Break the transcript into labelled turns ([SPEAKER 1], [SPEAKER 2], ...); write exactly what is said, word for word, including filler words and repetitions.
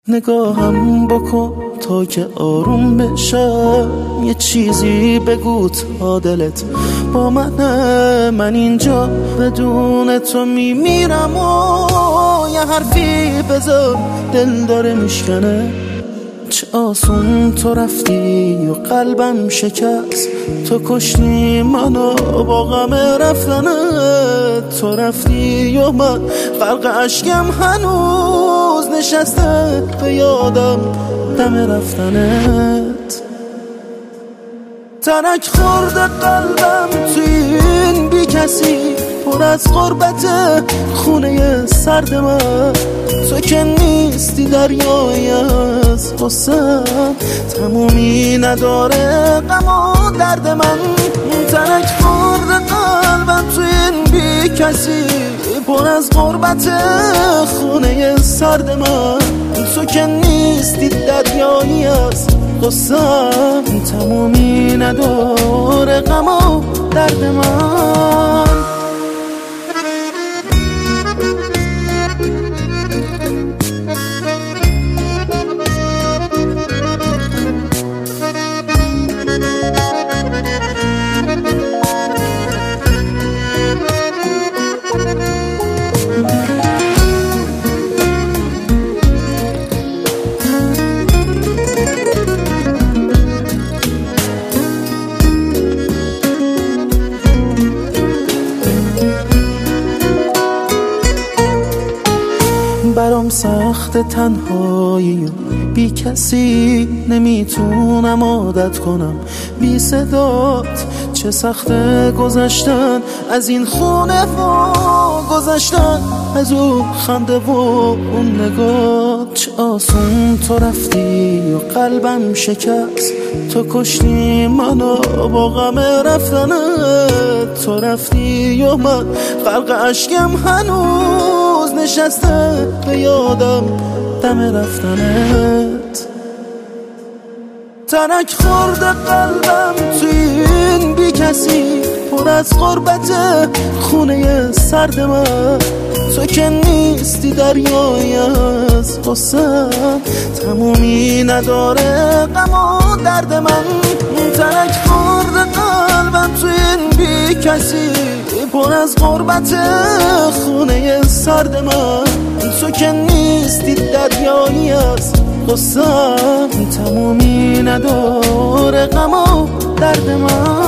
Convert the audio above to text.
[SPEAKER 1] نگاهم بکن تا که آروم بشم، یه چیزی بگو تا دلت با منه. من اینجا بدون تو میمیرم و یه حرفی بذار دل داره میشکنه. چه آسون تو رفتی و قلبم شکست، تو کشتی منو با غم رفتنت. تو رفتی و من غرق اشکم هنوز نشسته به یادم دم رفتنت. ترک خورده قلبم توی این بی کسی، پر از غربت خونه سرد من. تو که نیستی دریایی از غصه، تمومی نداره غم و درد من. ترک خورده قلبم توی این بی کسی، پر از غربت خونه سرد من. تو که نیستی دریایی از غصه، تمومی نداره غم و درد من. برام سخت تنهایی و بی کسی، نمیتونم عادت کنم بی صدات. چه سخت گذشتن از این خونه و گذشتن از اون خنده و اون نگاه. چه آسون تو رفتی و قلبم شکست، تو کشتی منو با غم رفتنت. تو رفتی و من غرق اشکم هنوز نشسته به یادم دم رفتنت. ترک خورده قلبم توی این بی کسی، پر از غربت خونه سرد من. تو که نیستی دریایی از غصه، تمومی نداره غم و درد من. ترک خورده قلبم توی این بی کسی، پر از غربت خونه سرد من. تو که نیستی دریایی از غصه، تمومی نداره غم و درد من.